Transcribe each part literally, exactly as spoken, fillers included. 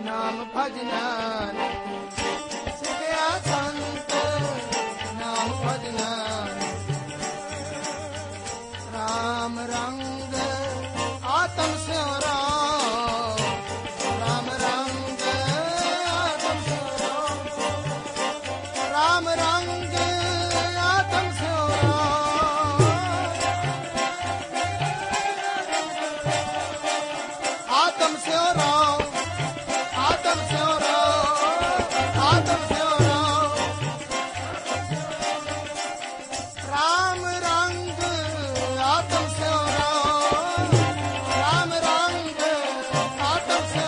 नाम भजना सिखया संत नाम भजना राम रंग आत्म से राम राम रंग आत्म से राम रंग आत्म से आत्म से राम आत्म से आत्म से राम रंग आत्म से राम रंग आत्म से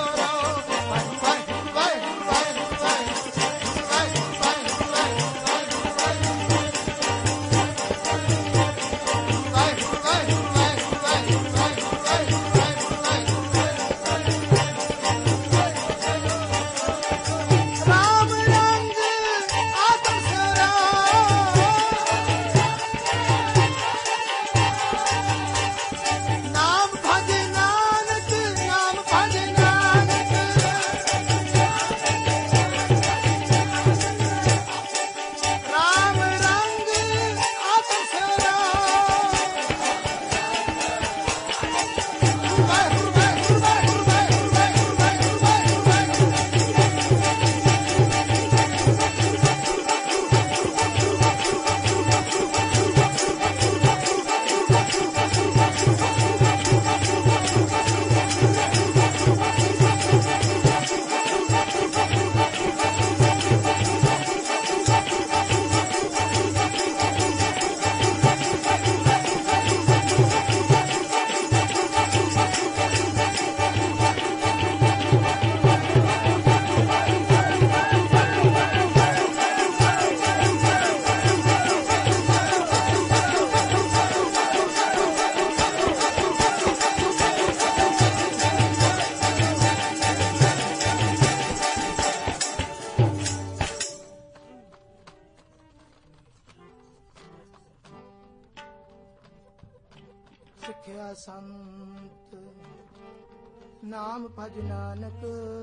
सिखया संत नाम भज नानक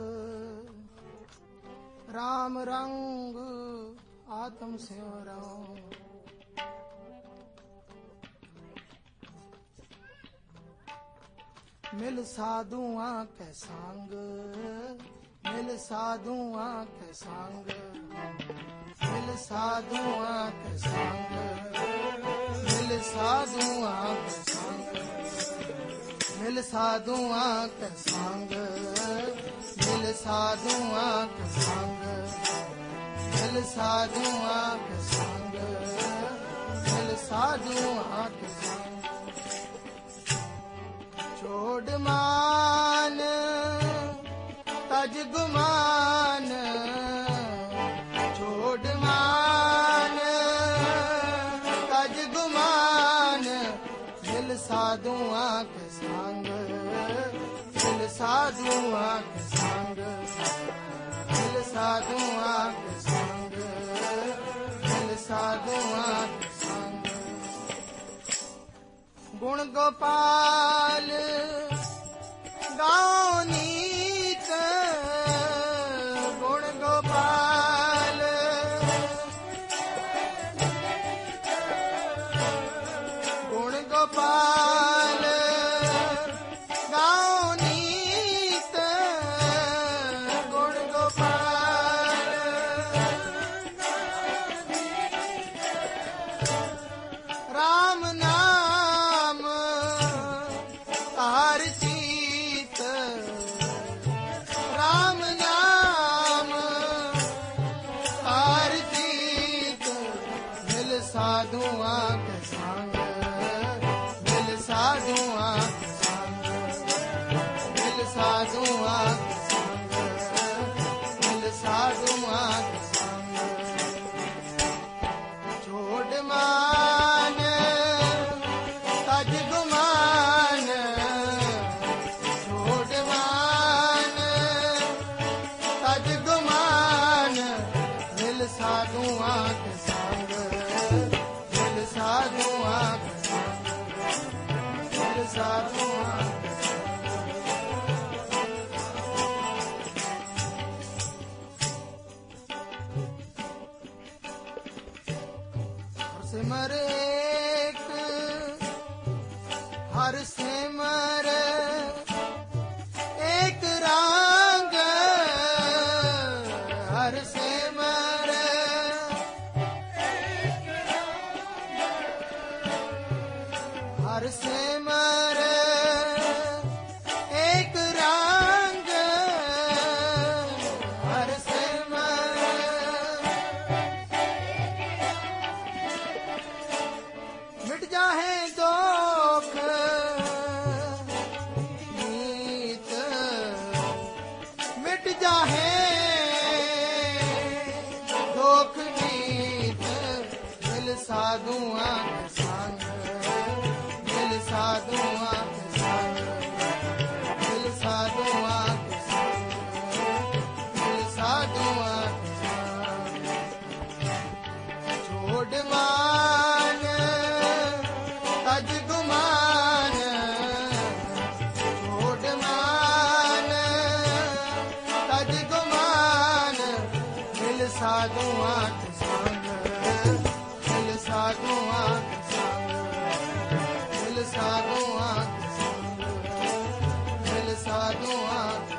राम रंग आत्म से राम मिल साधुआं के संग मिल साधुआं के संग मिल साधुआं के संग मिल साधुआं के संग मिल साधुआं के संग मिल साधुआं के संग मिल साधुआं के संग मिल साधुआं के संग छोड़ मान तज गुमान छोड़ मान तज गुमान मिल साधुआं के संग मिल साधुआं के संग मिल साधुआं के संग मिल साधुआं के संग गुण गोपाल गाओ नीत गुण गोपाल गुण गोपाल गाओ नीत गुण गोपाल राम नाम तार चीत राम नाम तार चीत मिल साधुआं के संग मिल साधुआं के संग मिल साधुआं के संग मिल साधुआं के संग छोड़ मान तज गुमान छोड़ मान तज गुमान मिल साधुआं के संग मिल सा सिमर एक हर सिमर एक रंग हर सिमर हर सिमर एक रंग हर सिमर मिट जाहे दुख नीत मिट जाहे दुख नीत मिल साधुआं के संग मिल साधुआं के संग मिल साधुआं के संग मिल साधुआं के संग छोड़ मान तज गुमान छोड़ मान तज गुमान मिल साधुआं के संग मिल साधुआं के संग मिल साधुआं के संग मिल साधुआं के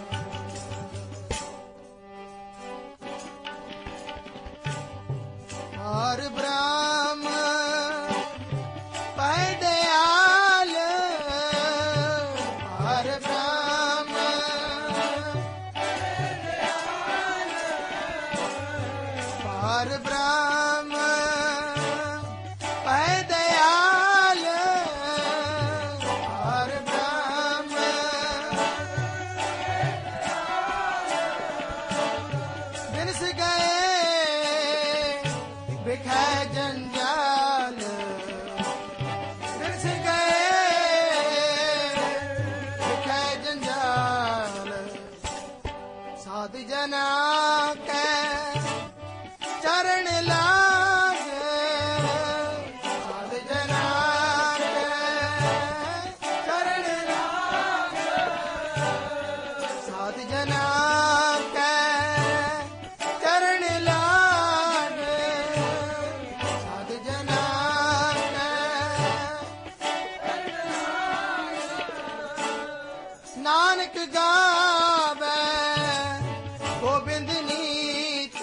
संग और ब्रह्म पै दयाल और ब्रह्म और ब्रह्म पै दयाल और ब्रह्म बिरस गए बिखै जंजाल बिरस गए बिखै जंजाल साध जना के चरण लागे साध जना के चरण लागे साध जना के चरण लागे साध जना के नानक गावे गोबिंद नीत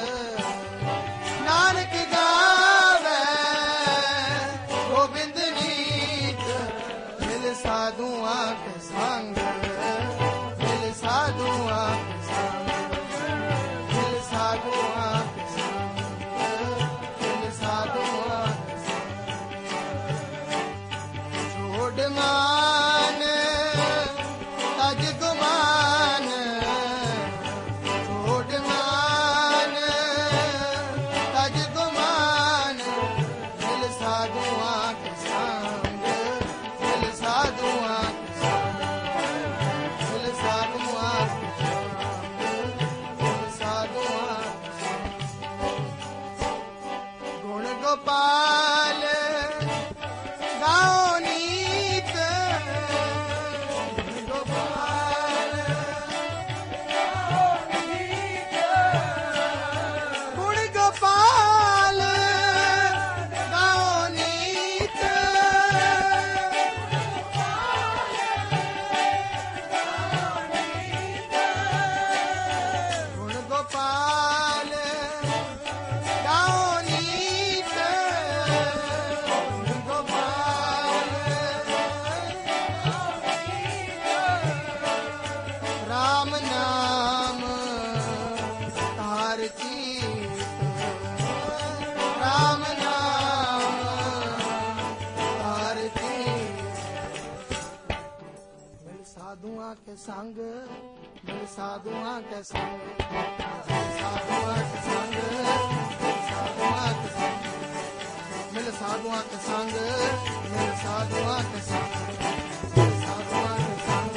नानक गावे गोबिंद नीत मिल साधुआं के संग मिल साधुआं के संग मिल साधुआं के संग मिल साधुआं के संग छोड़ मान तज गुमान छोड़ मान तज गुमान मिल साधुआं के संग मिल साधुआं के संग मिल साधुआं के संग मिल साधुआं के संग गुण गोपाल गाओ नीत गुण गोपाल गुण गोपाल गाओ नीत गुण गोपाल गाओ नीत गुण गोपाल राम नाम तार चीत राम नाम तार चीत मिल साधुआं के संग मिल साधुआं के संग मिल साधुआं के संग मिल साधुआं के संग मिल साधुआं के संग मिल साधुआं के संग मिल साधुआं के संग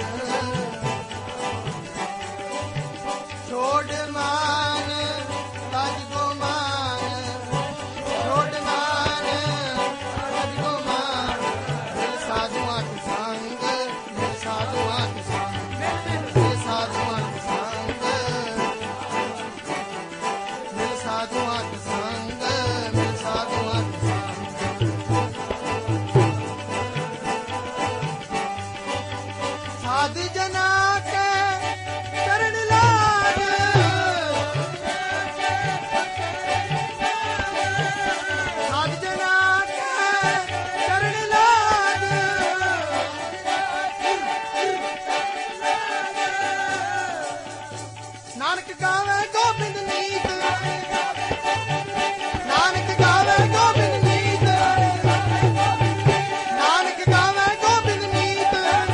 छोड़ मान तज गुमान छोड़ मान तज गुमान मिल साधुआं के संग मिल साधुआं के संग मिल साधुआं के संग मिल साधुआं के संग मिल साधुआं के संग ਨਾਨਕ ਗਾਵੇ ਗੋਬਿੰਦ ਨੀਤ ਨਾਨਕ ਗਾਵੇ ਗੋਬਿੰਦ ਨੀਤ ਨਾਨਕ ਗਾਵੇ ਗੋਬਿੰਦ ਨੀਤ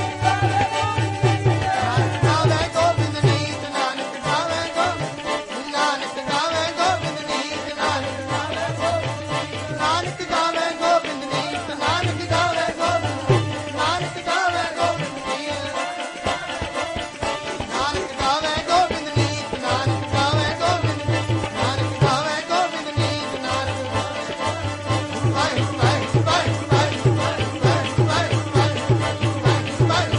ਨਾਨਕ ਗਾਵੇ ਗੋਬਿੰਦ ਨੀਤ ਨਾਨਕ ਗਾਵੇ ਗੋਬਿੰਦ ਨਾਨਕ ਗਾਵੇ ਗੋਬਿੰਦ ਨੀਤ ਨਾਨਕ ਗਾਵੇ ਗੋਬਿੰਦ ਨਾਨਕ ਗਾਵੇ ਗੋਬਿੰਦ ਨੀਤ ਨਾਨਕ ਗਾਵੇ ਗੋਬਿੰਦ ਨਾਨਕ ਗਾਵੇ ਗੋਬਿੰਦ ਨੀਤ ਨਾਨਕ ਗਾਵੇ ਗੋਬਿੰਦ ਨੀਤ ਨਾਨਕ ਗਾਵੇ ਗੋਬਿੰਦ ਨਾਨਕ ਗਾਵੇ ਗੋਬਿੰਦ ਨੀਤ ਨਾਨਕ ਵਾਹਿ ਵਾਹਿ ਵਾਹਿ ਵਾਹਿ ਵਾਹਿ ਵਾਹਿ ਵਾਹਿ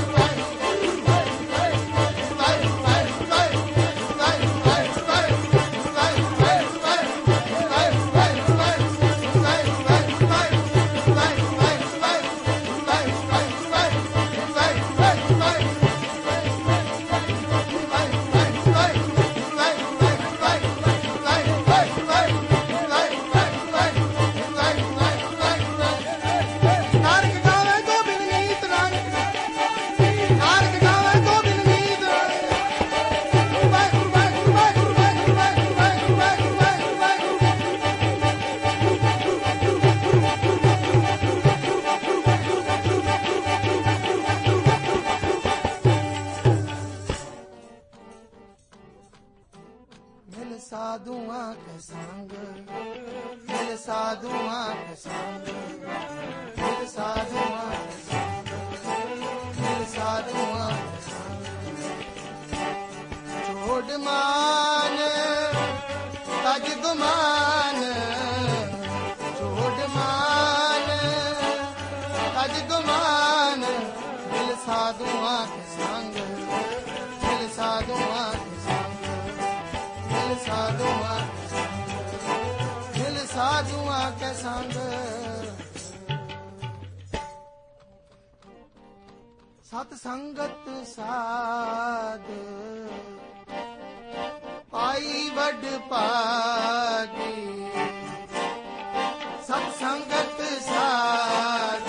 ਮਿਲ ਸਾਧੂਆਂ ਕੇ ਸੰਗ ਮਿਲ ਸਾਧੂਆਂ ਕੇ ਸੰਗ ਮਿਲ ਸਾਧੂਆਂ ਕੇ ਸੰਗ ਮਿਲ ਸਾਧੂਆਂ ਕੇ ਸੰਗ ਛੋੜ ਮਾਨ ਤਜ ਗੁਮਾਨ ਛੋੜ ਮਾਨ ਤਜ ਗੁਮਾਨ ਮਿਲ ਸਾਧੂਆਂ ਕੇ ਸੰਗ ਮਿਲ ਸਾਧੂਆਂ ਕੇ ਸੰਗ ਮਿਲ ਸਾਧੂਆਂ ਮਿਲ ਸਾਧੂਆਂ ਕੇ ਸੰਗ ਸਤ ਸੰਗਤ ਸਾਧ ਪਾਈ ਵੱਡ ਭਾਗੀ ਸਤ ਸੰਗਤ ਸਾਧ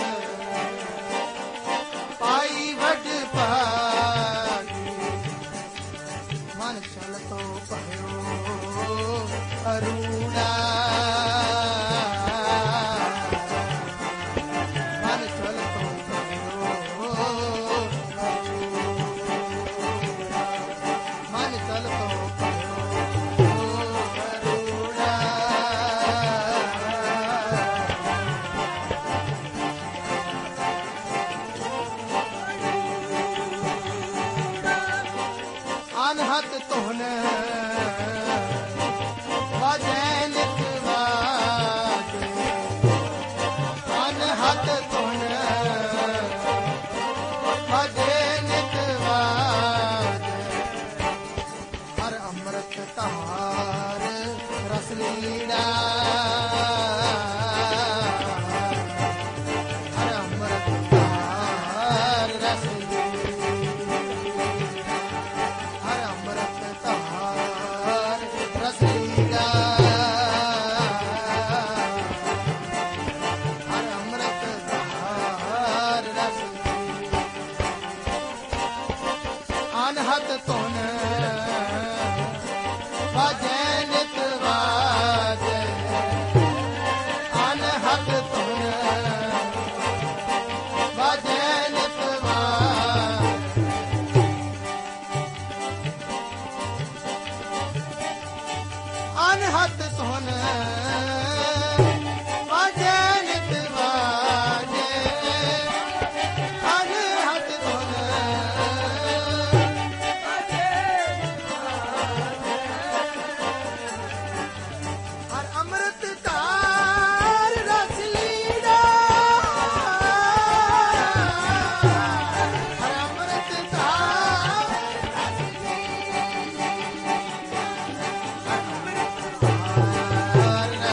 ਪਾਈ ਵੱਡ ਭਾਗੀ ਮਨ ਚਲ ਤੋ ਭਇਓ ਅਰੂੜਾ ਮਨ ਚਲ ਤੋ ਭਇਓ ਮਨ ਚਲ ਤੋ ਭਇਓ ਅਰੂੜਾ ਅਨਹਤ ਤੋਨ ਵਾਜੈ ਨਿਤ ਵਾਜੇ ਅਨਹਤ ਤੋਨ ਵਾਜੇ ਨਿਤ ਵਾਜੇ ਹਰ ਅੰਮ੍ਰਿਤ ਧਾਰ ਰਸ ਲੀੜਾ ਹਰ ਅੰਮ੍ਰਿਤ ਧਾਰ ਰਸ ਹਰ ਅੰਮ੍ਰਿਤ ਧਾਰ ਰਸ ਲੀੜਾ ਹਰ ਅੰਮ੍ਰਿਤ ਧਾਰ ਰਸ ਅਨਹਤ ਧੁਨ ਵਾਜੈ ਨਿਤ ਵਾਜੈ ਅਨਹਤ ਧੁਨ ਵਾਜੈ ਨਿਤ ਵਾਜੈ ਅਨਹਤ ਧੁਨ ਵਾਜੈ ਨਿਤ ਵਾਜੈ ਅਨਹਤ ਧੁਨ ਹਰ ਅੰਮ੍ਰਿਤ ਧਾਰ ਰਸ ਲੀੜਾ ਹਰ ਅੰਮ੍ਰਿਤ ਧਾਰ ਰਸ ਲੀੜਾ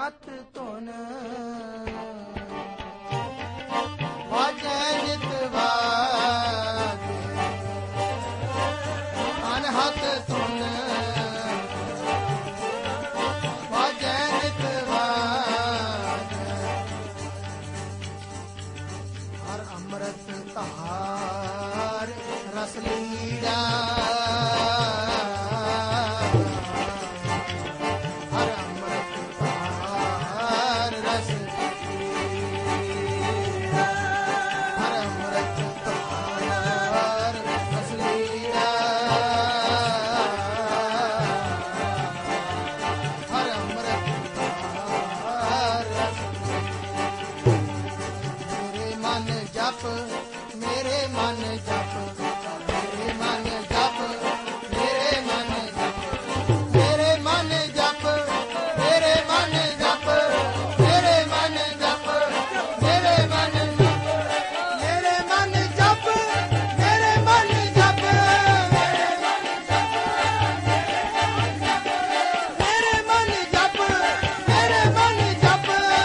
ਹੱਥ ਧੁਨ ਵਾਜੈ ਨਿਤ ਵਾਜੇ ਅਨਹਤ ਧੁਨ ਵਾਜੈ ਨਿਤ ਵਾਜੈ ਹਰ ਅੰਮ੍ਰਿਤ ਧਾਰ ਰਸ ਲੀੜਾ ਮੇਰੇ ਮਨ ਜਪ ਮੇਰੇ ਮਨ ਜਪ ਮੇਰੇ ਮਨ ਜਪ ਮੇਰੇ ਮਨ ਜਪ ਮੇਰੇ ਮਨ ਜਪ ਮੇਰੇ ਮਨ ਜਪ ਮੇਰੇ ਮਨ ਮੇਰੇ ਮਨ ਜਪ ਮੇਰੇ ਮਨ ਜਪ ਮੇਰੇ ਮਨ ਜਪ ਮੇਰੇ ਮਨ ਜਪ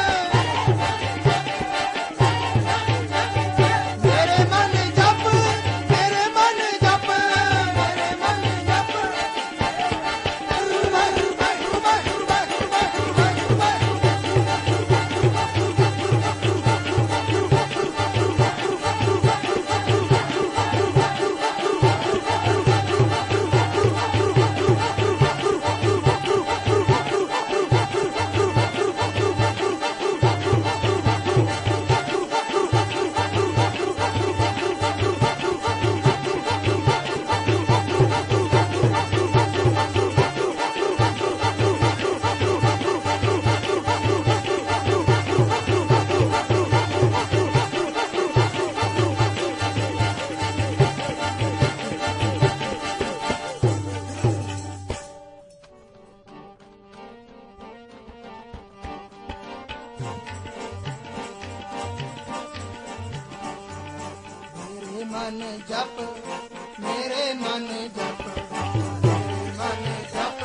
ਮਨ ਜਪ ਮੇਰੇ ਮਨ ਜਪ ਮੇਰੇ ਮਨ ਜਪ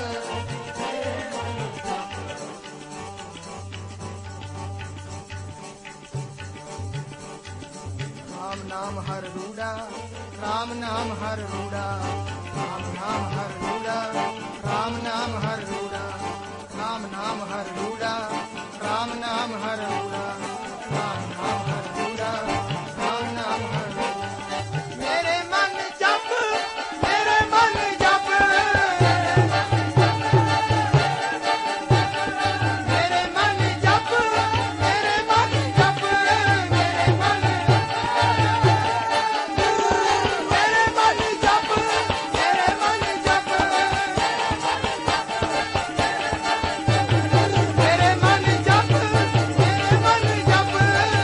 ਰਾਮ ਨਾਮ ਹਰ ਰੂੜਾ ਰਾਮ ਨਾਮ ਹਰ ਰੂੜਾ ਰਾਮ ਨਾਮ ਹਰ ਰੂੜਾ ਰਾਮ ਨਾਮ ਹਰ ਰੂੜਾ ਰਾਮ ਨਾਮ ਹਰ ਰੂੜਾ ਰਾਮ ਨਾਮ ਹਰ ਰੂੜਾ ਰਾਮ ਨਾਮ ਹਰ ਰੂੜਾ ਰਾਮ ਨਾਮ ਹਰ ਮੇਰੇ ਮਨ ਜਪ ਮੇਰੇ ਮਨ ਜਪ ਮੇਰੇ ਮਨ ਜਪ ਮੇਰੇ ਮਨ ਜਪ ਮੇਰੇ ਮਨ ਮੇਰੇ ਮਨ ਜਪ ਮੇਰੇ ਮਨ ਜਪ ਮੇਰੇ ਮਨ ਜਪ ਮੇਰੇ ਮਨ ਜਪ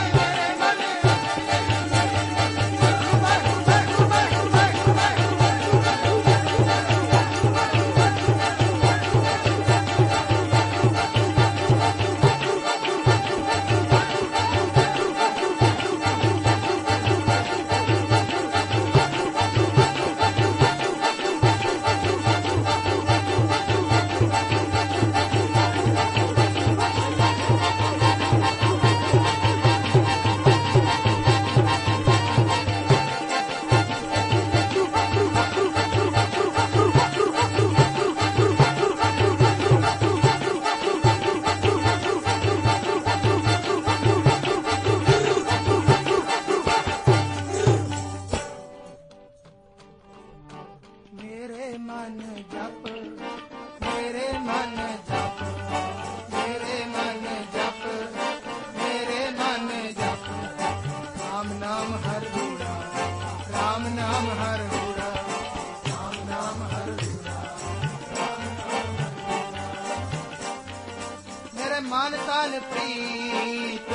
ਮੇਰੇ ਮਨ ਜਪ ਮੇਰੇ ਮਨ ਜਪ ਮੇਰੇ ਮਨ ਜਪ ਮੇਰੇ ਮਨ ਜਪ ਰਾਮ ਨਾਮ ਹਰ ਰੂੜਾ ਰਾਮ ਨਾਮ ਹਰ ਰੂੜਾ ਰਾਮ ਨਾਮ ਹਰ ਰੂੜਾ ਮੇਰੇ ਮਨ ਤਨ ਪ੍ਰੀਤ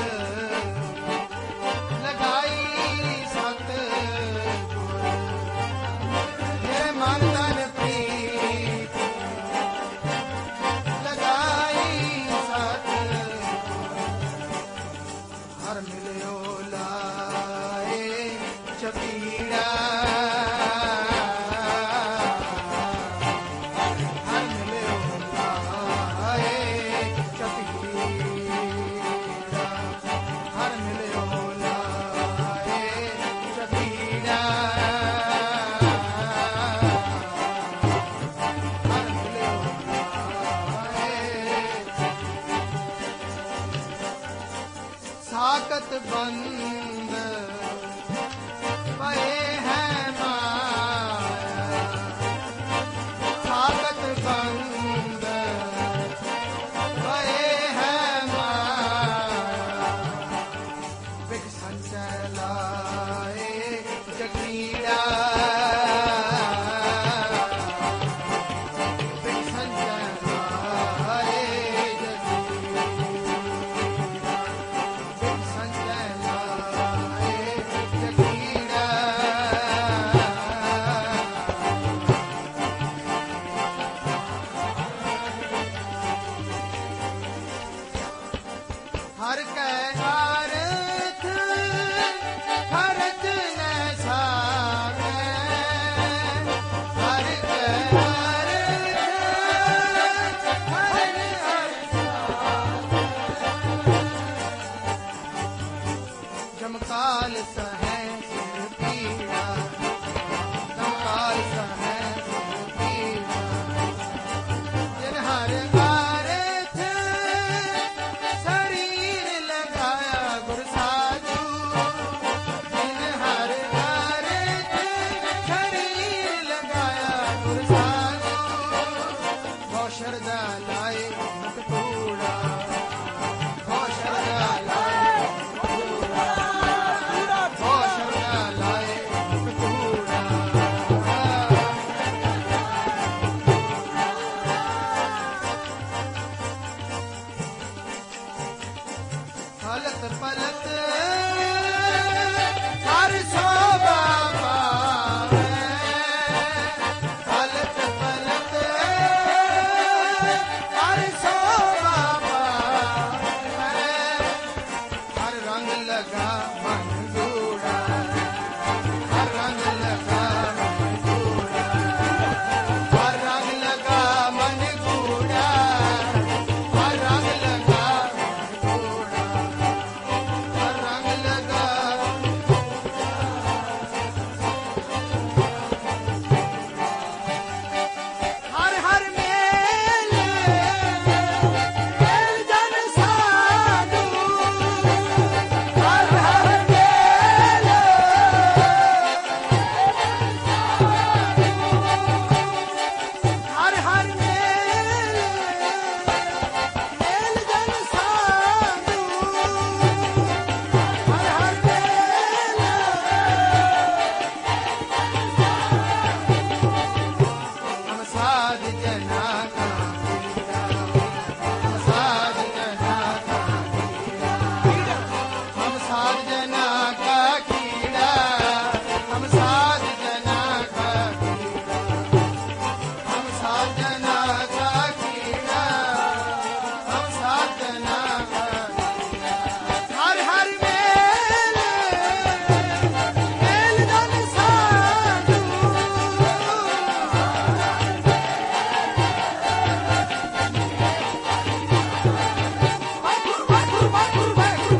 ਲਗਾਈ ਸਤ ਮੇਰੇ ਮਨ ਤਨ ਪ੍ਰੀਤ ਲਗਾਈ ਸਤ ਹਰ ਮਿਲਿਓ ਲਾਏ ਚਪੀੜਾ ਹਰ ਮਿਲਿਓ ਲਾਏ ਚਪੀੜਾ बंद पए हैं माया, ताकत बंद पए हैं माया, बिख संचय लाए जगीरा, बिख संचय लाए जगीरा, बिख संचय लाए जगीरा। हर कै अर्थ खर्च न सारे, हर कै अर्थ खर्च न जमकाल सहे सिर पीड़ा, जमकाल सहे सिर पीड़ा, जिन हर अर्थ शरीर लगाया गुरु साधु, जिन हर अर्थ शरीर लगाया गुरु साधु, बहु श्रद्धा लाए मुख कूड़ा, बहु श्रद्धा लाए मुख कूड़ा, बहु श्रद्धा लाए मुख कूड़ा। हलत पलत हर शोभा पावे, हलत पलत हर शोभा पावे, हर रंग लगा मन गूढ़ा, हर रंग लगा मन गूढ़ा, हर रंग लगा मन गूढ़ा, हर रंग लगा मन गूढ़ा, हर रंग लगा। हर हर मेल मेल जन साधु, हर हर मेल हर हर मेल मेल जन साधु, हर हर मेल। हम साध जना का कीड़ा, हम साध जना का कीड़ा, हम साध जना का कीड़ा, हम साध जना का कीड़ा, हम साध जना का कीड़ा, हम साध जना का कीड़ा। हर हर मेल मेल जन साधु, वाकुर वाकुर वाकुर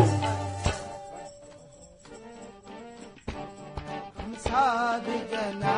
हम साध जना